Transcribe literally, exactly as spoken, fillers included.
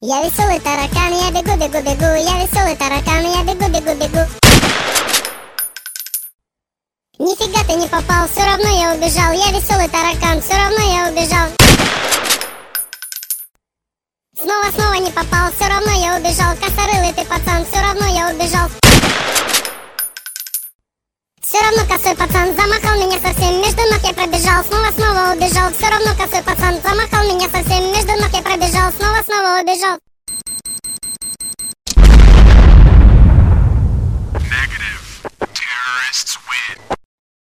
Я веселый таракан, я бегу, бегу, бегу. Я веселый таракан, я бегу, бегу, бегу. Нифига ты не попал, все равно я убежал. Я веселый таракан, все равно я убежал. Снова, снова не попал, все равно я убежал. Косорылый ты пацан, все равно я убежал. Все равно косой пацан замахал меня совсем, между ног я пробежал, снова, снова убежал. Все равно косой пацан замахал меня совсем, между ног я пробежал, снова, снова убежал.